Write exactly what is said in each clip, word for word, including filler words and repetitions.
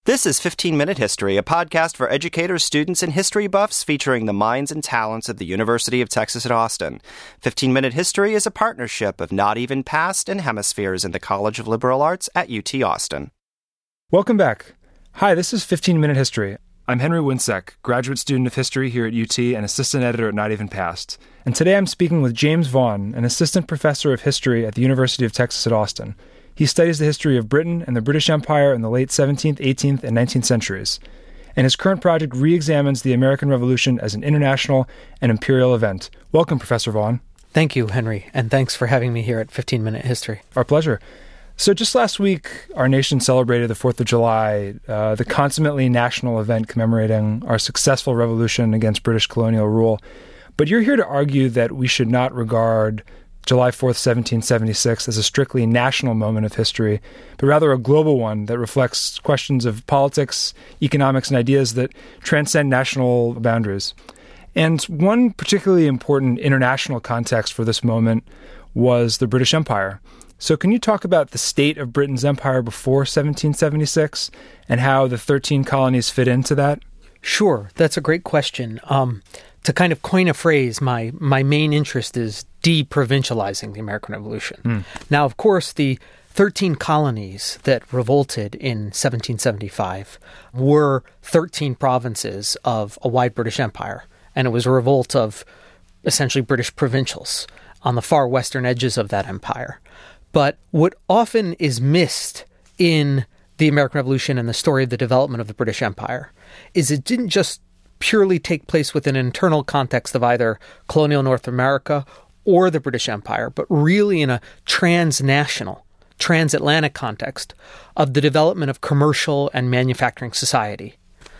This is fifteen minute History, a podcast for educators, students, and history buffs featuring the minds and talents of the University of Texas at Austin. fifteen minute History is a partnership of Not Even Past and Hemispheres in the College of Liberal Arts at U T Austin. Welcome back. Hi, this is fifteen minute History. I'm Henry Winsek, graduate student of history here at U T and assistant editor at Not Even Past. And today I'm speaking with James Vaughan, an assistant professor of history at the University of Texas at Austin. He studies the history of Britain and the British Empire in the late seventeenth, eighteenth, and nineteenth centuries. And his current project re-examines the American Revolution as an international and imperial event. Welcome, Professor Vaughan. Thank you, Henry, and thanks for having me here at fifteen minute History. Our pleasure. So just last week, our nation celebrated the fourth of July, uh, the consummately national event commemorating our successful revolution against British colonial rule. But you're here to argue that we should not regard July fourth, seventeen seventy-six as a strictly national moment of history, but rather a global one that reflects questions of politics, economics, and ideas that transcend national boundaries. And one particularly important international context for this moment was the British Empire. So can you talk about the state of Britain's empire before seventeen seventy-six and how the thirteen colonies fit into that? Sure, that's a great question. Um, to kind of coin a phrase, my, my main interest is de-provincializing the American Revolution. Mm. Now, of course, the thirteen colonies that revolted in seventeen seventy-five were thirteen provinces of a wide British Empire, and it was a revolt of essentially British provincials on the far western edges of that empire. But what often is missed in the American Revolution and the story of the development of the British Empire is it didn't just purely take place within an internal context of either colonial North America or the British Empire, but really in a transnational, transatlantic context of the development of commercial and manufacturing society.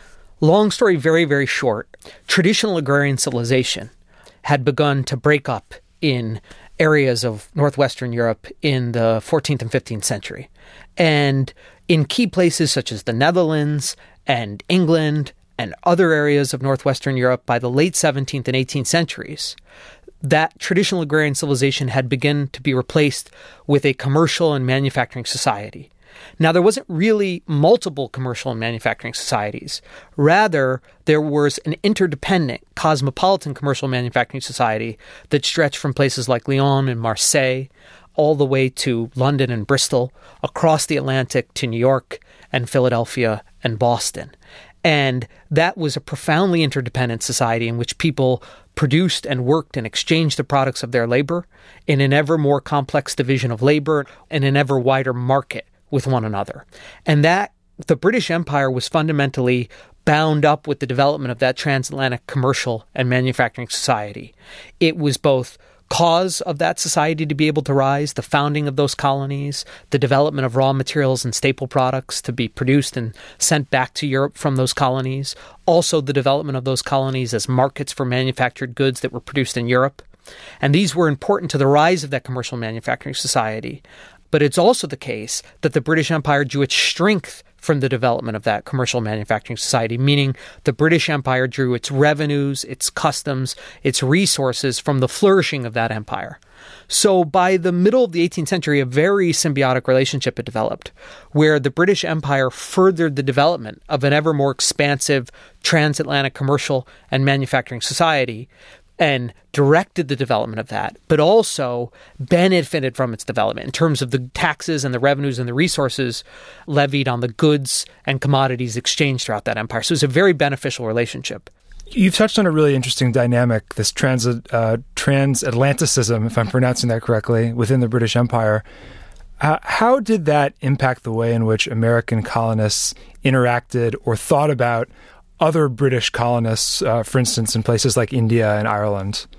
Long story very, very short, traditional agrarian civilization had begun to break up in areas of northwestern Europe in the fourteenth and fifteenth century. And in key places such as the Netherlands and England and other areas of northwestern Europe by the late seventeenth and eighteenth centuries, that traditional agrarian civilization had begun to be replaced with a commercial and manufacturing society. Now, there wasn't really multiple commercial and manufacturing societies. Rather, there was an interdependent cosmopolitan commercial manufacturing society that stretched from places like Lyon and Marseille all the way to London and Bristol, across the Atlantic to New York and Philadelphia and Boston. And that was a profoundly interdependent society in which people produced and worked and exchanged the products of their labor in an ever more complex division of labor and an ever wider market with one another. And that the British Empire was fundamentally bound up with the development of that transatlantic commercial and manufacturing society. It was both cause of that society to be able to rise, the founding of those colonies, the development of raw materials and staple products to be produced and sent back to Europe from those colonies, also the development of those colonies as markets for manufactured goods that were produced in Europe. And these were important to the rise of that commercial manufacturing society. But it's also the case that the British Empire drew its strength from the development of that commercial manufacturing society, meaning the British Empire drew its revenues, its customs, its resources from the flourishing of that empire. So by the middle of the eighteenth century, a very symbiotic relationship had developed, where the British Empire furthered the development of an ever more expansive transatlantic commercial and manufacturing society, and directed the development of that, but also benefited from its development in terms of the taxes and the revenues and the resources levied on the goods and commodities exchanged throughout that empire. So it was a very beneficial relationship. You've touched on a really interesting dynamic, this trans, uh, transatlanticism, if I'm pronouncing that correctly, within the British Empire. Uh, how did that impact the way in which American colonists interacted or thought about other British colonists, uh, for instance, in places like India and Ireland?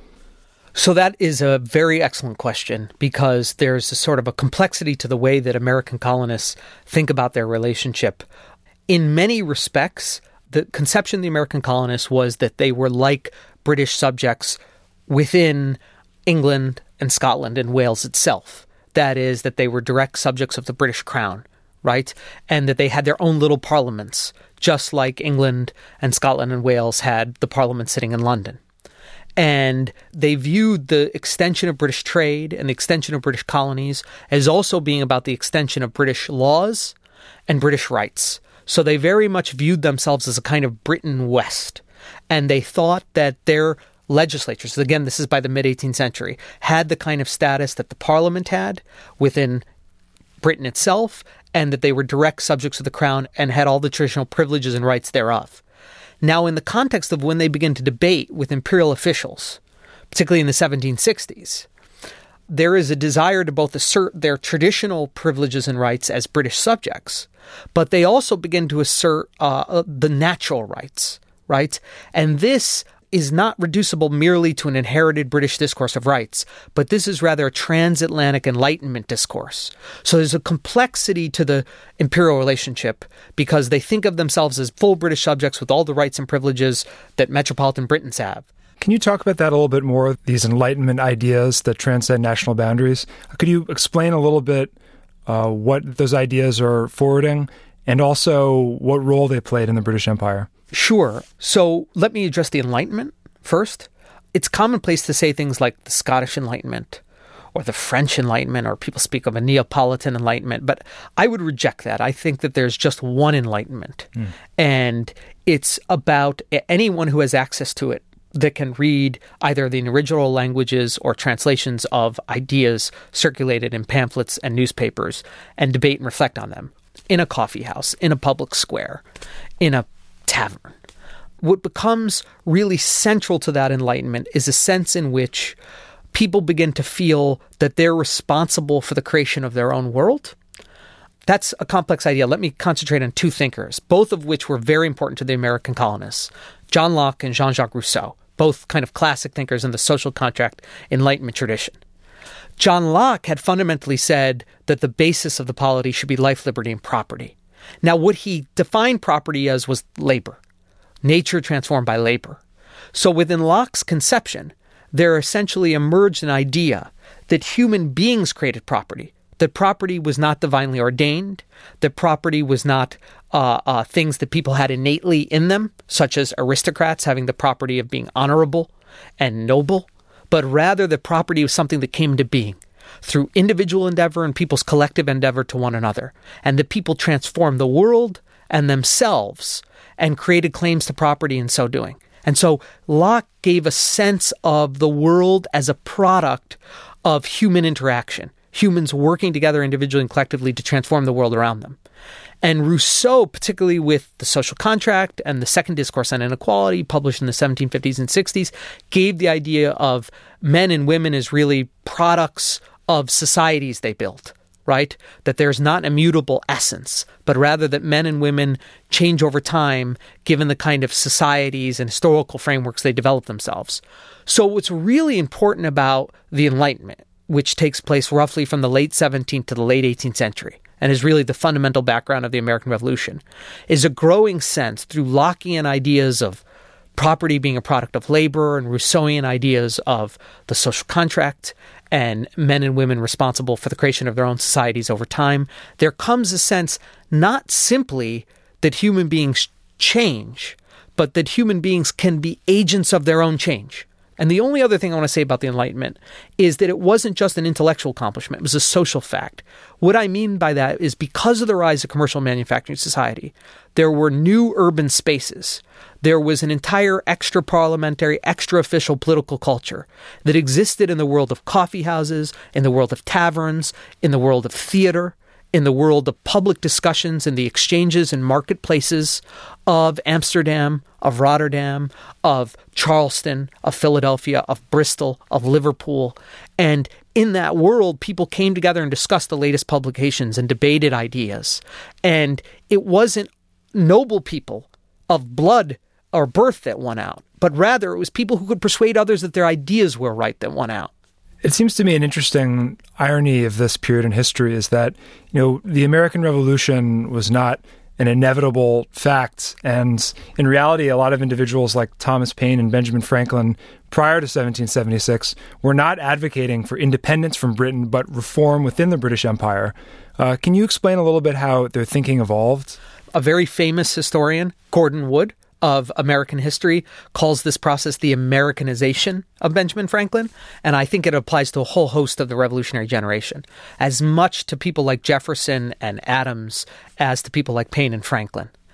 So that is a very excellent question, because there's a sort of a complexity to the way that American colonists think about their relationship. In many respects, the conception of the American colonists was that they were like British subjects within England and Scotland and Wales itself. That is, that they were direct subjects of the British Crown, right? And that they had their own little parliaments, just like England and Scotland and Wales had the parliament sitting in London. And they viewed the extension of British trade and the extension of British colonies as also being about the extension of British laws and British rights. So they very much viewed themselves as a kind of Britain West. And they thought that their legislatures, again, this is by the mid-eighteenth century, had the kind of status that the Parliament had within Britain itself, and that they were direct subjects of the crown and had all the traditional privileges and rights thereof. Now, in the context of when they begin to debate with imperial officials, particularly in the seventeen sixties, there is a desire to both assert their traditional privileges and rights as British subjects, but they also begin to assert uh, the natural rights, right? And this is not reducible merely to an inherited British discourse of rights, but this is rather a transatlantic Enlightenment discourse. So there's a complexity to the imperial relationship because they think of themselves as full British subjects with all the rights and privileges that metropolitan Britons have. Can you talk about that a little bit more, these Enlightenment ideas that transcend national boundaries? Could you explain a little bit uh, what those ideas are forwarding and also what role they played in the British Empire? Sure. So let me address the Enlightenment first. It's commonplace to say things like the Scottish Enlightenment or the French Enlightenment, or people speak of a Neapolitan Enlightenment, but I would reject that. I think that there's just one Enlightenment, mm. and it's about anyone who has access to it that can read either the original languages or translations of ideas circulated in pamphlets and newspapers and debate and reflect on them in a coffee house, in a public square, in a tavern. What becomes really central to that Enlightenment is a sense in which people begin to feel that they're responsible for the creation of their own world. That's a complex idea. Let me concentrate on two thinkers, both of which were very important to the American colonists, John Locke and Jean-Jacques Rousseau, both kind of classic thinkers in the social contract Enlightenment tradition. John Locke had fundamentally said that the basis of the polity should be life, liberty, and property. Now, what he defined property as was labor, nature transformed by labor. So within Locke's conception, there essentially emerged an idea that human beings created property, that property was not divinely ordained, that property was not uh, uh, things that people had innately in them, such as aristocrats having the property of being honorable and noble, but rather that property was something that came into being through individual endeavor and people's collective endeavor to one another, and that people transformed the world and themselves and created claims to property in so doing. And so Locke gave a sense of the world as a product of human interaction, humans working together individually and collectively to transform the world around them. And Rousseau, particularly with The Social Contract and the Second Discourse on Inequality, published in the seventeen fifties and sixties, gave the idea of men and women as really products of societies they built, right? That there's not an immutable essence, but rather that men and women change over time given the kind of societies and historical frameworks they develop themselves. So what's really important about the Enlightenment, which takes place roughly from the late seventeenth to the late eighteenth century, and is really the fundamental background of the American Revolution, is a growing sense through Lockean ideas of property being a product of labor and Rousseauian ideas of the social contract and men and women responsible for the creation of their own societies over time. There comes a sense not simply that human beings change, but that human beings can be agents of their own change. And the only other thing I want to say about the Enlightenment is that it wasn't just an intellectual accomplishment. It was a social fact. What I mean by that is because of the rise of commercial manufacturing society, there were new urban spaces. There was an entire extra-parliamentary, extra-official political culture that existed in the world of coffee houses, in the world of taverns, in the world of theater, in the world of public discussions in the exchanges and marketplaces of Amsterdam, of Rotterdam, of Charleston, of Philadelphia, of Bristol, of Liverpool. And in that world, people came together and discussed the latest publications and debated ideas. And it wasn't noble people of blood or birth that won out, but rather it was people who could persuade others that their ideas were right that won out. It seems to me an interesting irony of this period in history is that, you know, the American Revolution was not an inevitable fact. And in reality, a lot of individuals like Thomas Paine and Benjamin Franklin prior to seventeen seventy-six were not advocating for independence from Britain, but reform within the British Empire. Uh, can you explain a little bit how their thinking evolved? A very famous historian, Gordon Wood, of American history, calls this process the Americanization of Benjamin Franklin, and I think it applies to a whole host of the revolutionary generation, as much to people like Jefferson and Adams as to people like Paine and Franklin.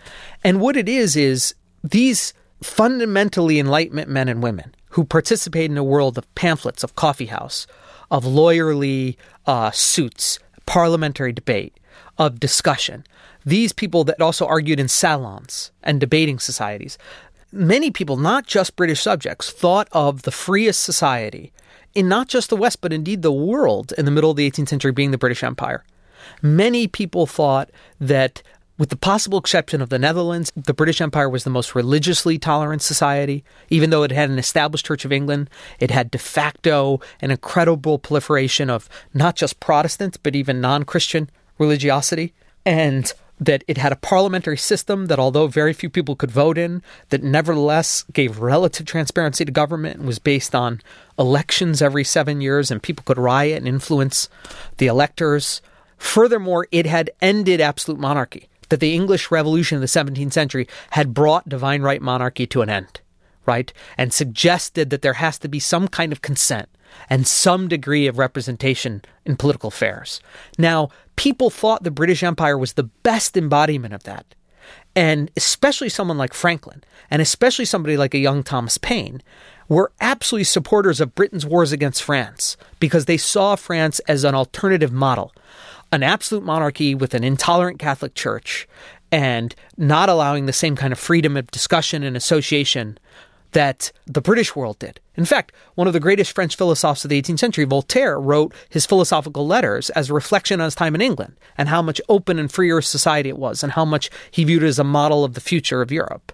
And what it is, is these fundamentally Enlightenment men and women who participate in a world of pamphlets, of coffee house, of lawyerly uh, suits, parliamentary debate, of discussion. These people that also argued in salons and debating societies. Many people, not just British subjects, thought of the freest society in not just the West, but indeed the world in the middle of the eighteenth century being the British Empire. Many people thought that, with the possible exception of the Netherlands, the British Empire was the most religiously tolerant society. Even though it had an established Church of England, it had de facto an incredible proliferation of not just Protestants, but even non-Christian religiosity. And that it had a parliamentary system that, although very few people could vote in, that nevertheless gave relative transparency to government and was based on elections every seven years, and people could riot and influence the electors. Furthermore, it had ended absolute monarchy, that the English Revolution of the seventeenth century had brought divine right monarchy to an end, right? And suggested that there has to be some kind of consent and some degree of representation in political affairs. Now, people thought the British Empire was the best embodiment of that. And especially someone like Franklin, and especially somebody like a young Thomas Paine, were absolutely supporters of Britain's wars against France because they saw France as an alternative model, an absolute monarchy with an intolerant Catholic Church and not allowing the same kind of freedom of discussion and association that the British world did. In fact, one of the greatest French philosophers of the eighteenth century, Voltaire, wrote his philosophical letters as a reflection on his time in England and how much open and freer society it was and how much he viewed it as a model of the future of Europe.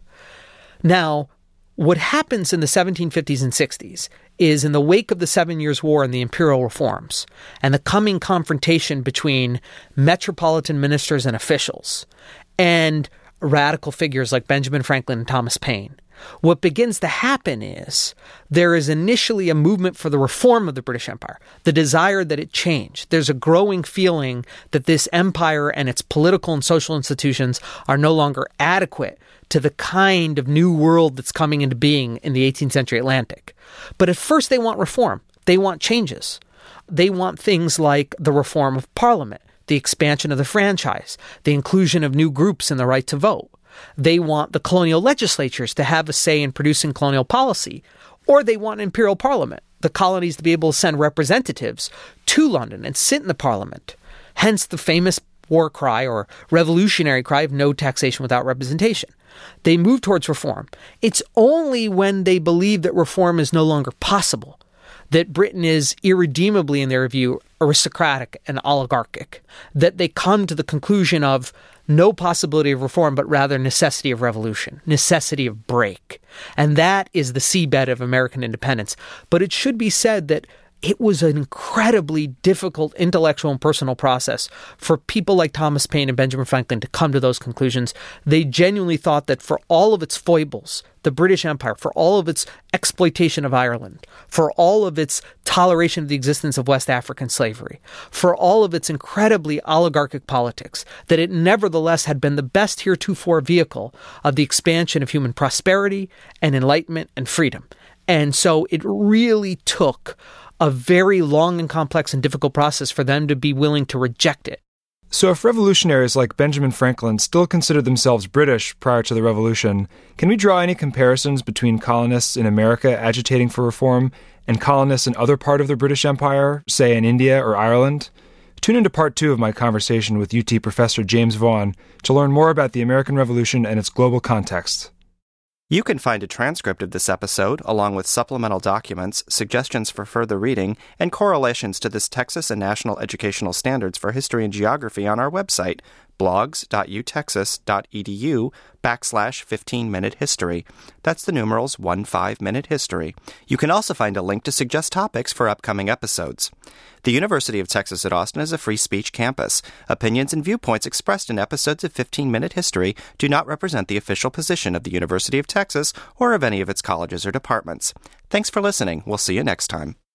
Now, what happens in the seventeen fifties and sixties is, in the wake of the Seven Years' War and the imperial reforms and the coming confrontation between metropolitan ministers and officials and radical figures like Benjamin Franklin and Thomas Paine, what begins to happen is there is initially a movement for the reform of the British Empire, the desire that it change. There's a growing feeling that this empire and its political and social institutions are no longer adequate to the kind of new world that's coming into being in the eighteenth century Atlantic. But at first they want reform. They want changes. They want things like the reform of Parliament, the expansion of the franchise, the inclusion of new groups in the right to vote. They want the colonial legislatures to have a say in producing colonial policy, or they want an imperial parliament, the colonies to be able to send representatives to London and sit in the parliament. Hence the famous war cry or revolutionary cry of no taxation without representation. They move towards reform. It's only when they believe that reform is no longer possible, that Britain is irredeemably, in their view, aristocratic and oligarchic, that they come to the conclusion of no possibility of reform, but rather necessity of revolution, necessity of break. And that is the seabed of American independence. But it should be said that it was an incredibly difficult intellectual and personal process for people like Thomas Paine and Benjamin Franklin to come to those conclusions. They genuinely thought that for all of its foibles, the British Empire, for all of its exploitation of Ireland, for all of its toleration of the existence of West African slavery, for all of its incredibly oligarchic politics, that it nevertheless had been the best heretofore vehicle of the expansion of human prosperity and enlightenment and freedom. And so it really took a very long and complex and difficult process for them to be willing to reject it. So if revolutionaries like Benjamin Franklin still considered themselves British prior to the Revolution, can we draw any comparisons between colonists in America agitating for reform and colonists in other part of the British Empire, say in India or Ireland? Tune into part two of my conversation with U T professor James Vaughan to learn more about the American Revolution and its global context. You can find a transcript of this episode, along with supplemental documents, suggestions for further reading, and correlations to this Texas and National Educational Standards for History and Geography on our website, blogs.utexas.edu backslash 15-minute history. That's the numerals fifteen minute history. You can also find a link to suggest topics for upcoming episodes. The University of Texas at Austin is a free speech campus. Opinions and viewpoints expressed in episodes of fifteen minute history do not represent the official position of the University of Texas or of any of its colleges or departments. Thanks for listening. We'll see you next time.